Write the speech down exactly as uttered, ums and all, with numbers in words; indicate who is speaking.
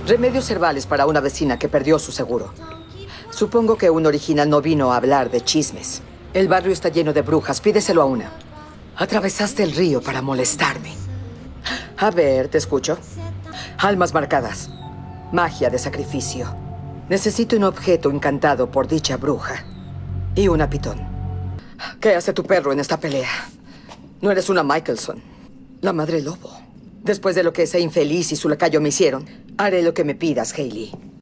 Speaker 1: Remedios herbales para una vecina que perdió su seguro. Supongo que un original no vino a hablar de chismes. El barrio está lleno de brujas, pídeselo a una. Atravesaste el río para molestarme. A ver, te escucho. Almas marcadas. Magia de sacrificio. Necesito un objeto encantado por dicha bruja. Y una pitón. ¿Qué hace tu perro en esta pelea? No eres una Michelson. La madre lobo. Después de lo que ese infeliz y su lacayo me hicieron, haré lo que me pidas, Hailey.